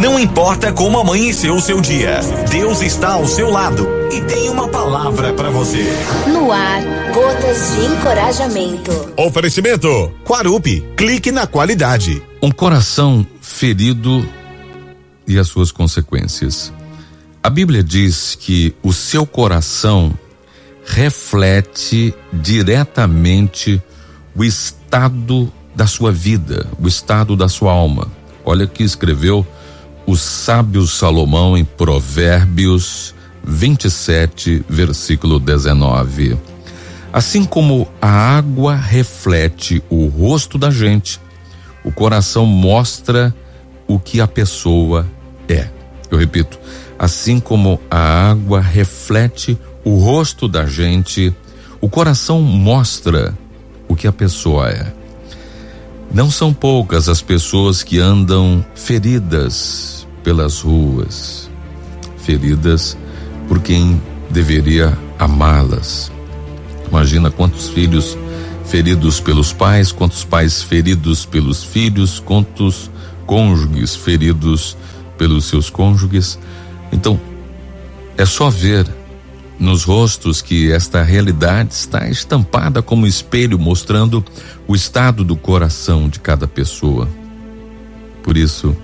Não importa como amanheceu o seu dia, Deus está ao seu lado e tem uma palavra para você. No ar, gotas de encorajamento. Oferecimento Quarupi, clique na qualidade. Um coração ferido e as suas consequências. A Bíblia diz que o seu coração reflete diretamente o estado da sua vida, o estado da sua alma. Olha que escreveu o sábio Salomão em Provérbios 27, versículo 19. Assim como a água reflete o rosto da gente, o coração mostra o que a pessoa é. Eu repito, assim como a água reflete o rosto da gente, o coração mostra o que a pessoa é. Não são poucas as pessoas que andam feridas pelas ruas, feridas por quem deveria amá-las. Imagina quantos filhos feridos pelos pais, quantos pais feridos pelos filhos, quantos cônjuges feridos pelos seus cônjuges. Então, é só ver nos rostos que esta realidade está estampada como espelho, mostrando o estado do coração de cada pessoa. Por isso,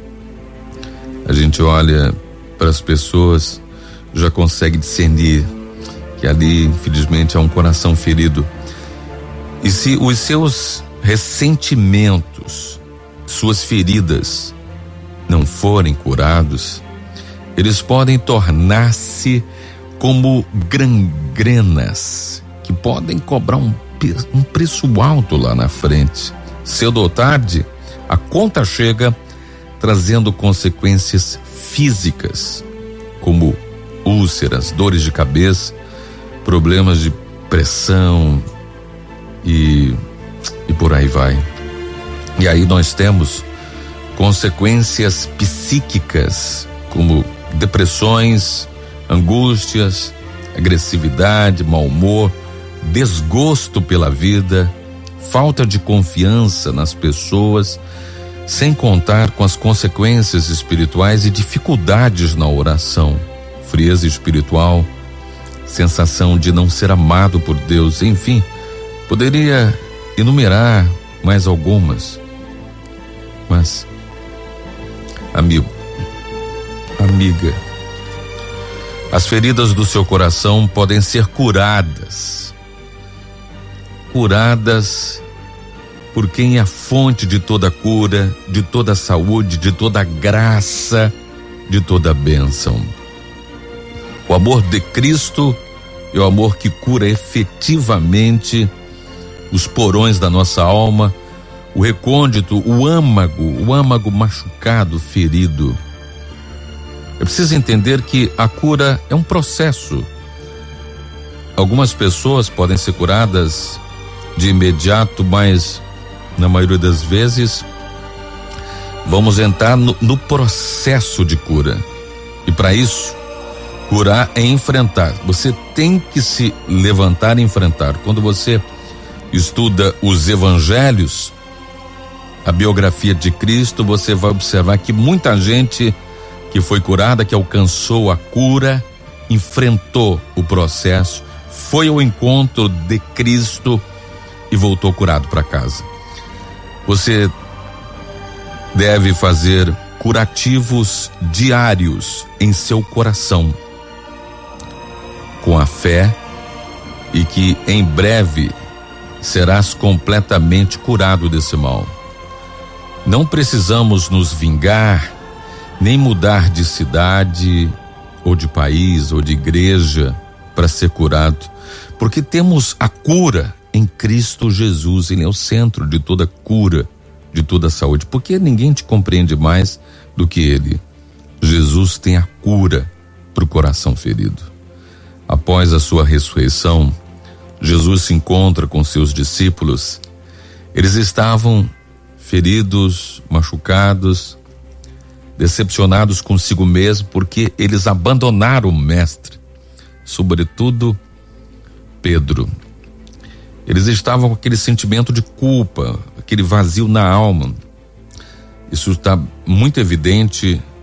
a gente olha para as pessoas, já consegue discernir que ali, infelizmente, há um coração ferido. E se os seus ressentimentos, suas feridas não forem curados, eles podem tornar-se como gangrenas, que podem cobrar um preço alto lá na frente. Cedo ou tarde, a conta chega trazendo consequências físicas, como úlceras, dores de cabeça, problemas de pressão e por aí vai. E aí nós temos consequências psíquicas, como depressões, angústias, agressividade, mau humor, desgosto pela vida, falta de confiança nas pessoas, sem contar com as consequências espirituais e dificuldades na oração, frieza espiritual, sensação de não ser amado por Deus, enfim, poderia enumerar mais algumas. Mas, amigo, amiga, as feridas do seu coração podem ser curadas por quem é a fonte de toda cura, de toda saúde, de toda graça, de toda bênção. O amor de Cristo é o amor que cura efetivamente os porões da nossa alma, o recôndito, o âmago machucado, ferido. É preciso entender que a cura é um processo. Algumas pessoas podem ser curadas de imediato, mas na maioria das vezes vamos entrar no processo de cura. E para isso, curar é enfrentar. Você tem que se levantar e enfrentar. Quando você estuda os evangelhos, a biografia de Cristo, você vai observar que muita gente que foi curada, que alcançou a cura, enfrentou o processo, foi ao encontro de Cristo e voltou curado para casa. Você deve fazer curativos diários em seu coração, com a fé, e que em breve serás completamente curado desse mal. Não precisamos nos vingar, nem mudar de cidade, ou de país, ou de igreja para ser curado, porque temos a cura em Cristo Jesus. Ele é o centro de toda cura, de toda saúde, porque ninguém te compreende mais do que Ele. Jesus tem a cura para o coração ferido. Após a sua ressurreição, Jesus se encontra com seus discípulos. Eles estavam feridos, machucados, decepcionados consigo mesmo, porque eles abandonaram o Mestre, sobretudo Pedro. Eles estavam com aquele sentimento de culpa, aquele vazio na alma. Isso está muito evidente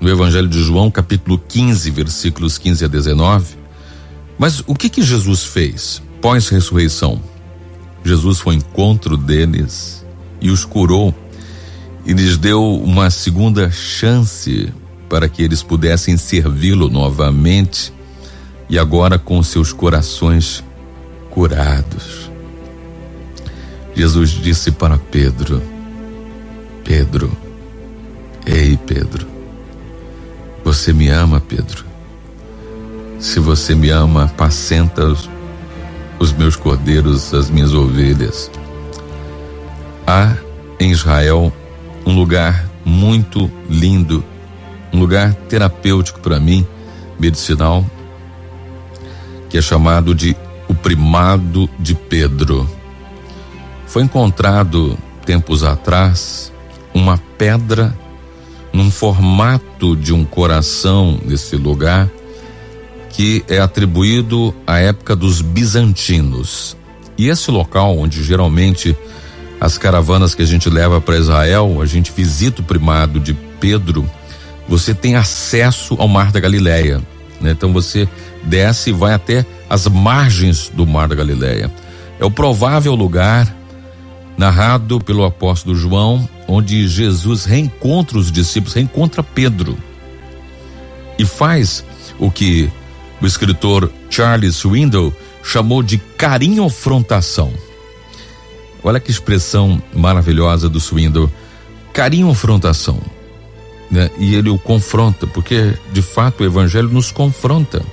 no Evangelho de João, capítulo 15, versículos 15 a 19. Mas o que Jesus fez pós-ressurreição? Jesus foi ao encontro deles e os curou e lhes deu uma segunda chance para que eles pudessem servi-lo novamente, e agora com seus corações curados. Jesus disse para Pedro: Pedro, ei Pedro, você me ama, Pedro? Se você me ama, apacenta os meus cordeiros, as minhas ovelhas. Há em Israel um lugar muito lindo, um lugar terapêutico para mim, medicinal, que é chamado de o Primado de Pedro. Foi encontrado tempos atrás uma pedra num formato de um coração nesse lugar, que é atribuído à época dos bizantinos. E esse local onde geralmente as caravanas que a gente leva para Israel, a gente visita o Primado de Pedro, você tem acesso ao Mar da Galileia, né? Então você desce e vai até as margens do Mar da Galileia. É o provável lugar narrado pelo apóstolo João, onde Jesus reencontra os discípulos, reencontra Pedro e faz o que o escritor Charles Swindoll chamou de carinho-frontação. Olha que expressão maravilhosa do Swindoll, carinho-frontação, né? E ele o confronta, porque de fato o evangelho nos confronta.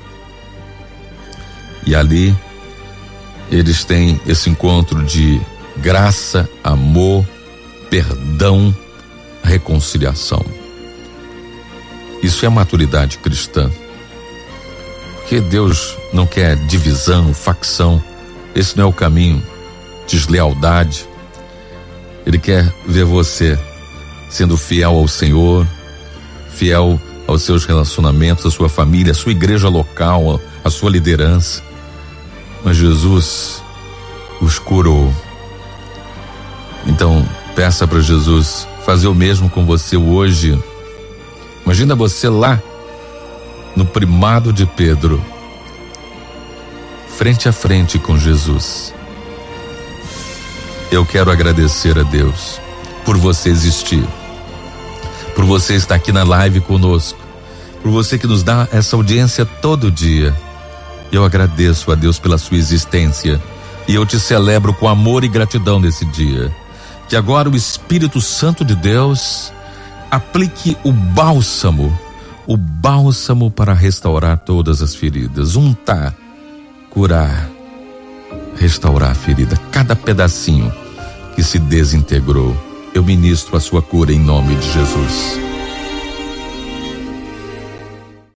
E ali eles têm esse encontro de graça, amor, perdão, reconciliação. Isso é maturidade cristã. Porque Deus não quer divisão, facção. Esse não é o caminho. Deslealdade. Ele quer ver você sendo fiel ao Senhor, fiel aos seus relacionamentos, à sua família, à sua igreja local, à sua liderança. Mas Jesus os curou. Então, peça para Jesus fazer o mesmo com você hoje. Imagina você lá no Primado de Pedro, frente a frente com Jesus. Eu quero agradecer a Deus por você existir, por você estar aqui na live conosco, por você que nos dá essa audiência todo dia. Eu agradeço a Deus pela sua existência e eu te celebro com amor e gratidão nesse dia. Que agora o Espírito Santo de Deus aplique o bálsamo para restaurar todas as feridas, untar, curar, restaurar a ferida, cada pedacinho que se desintegrou. Eu ministro a sua cura em nome de Jesus.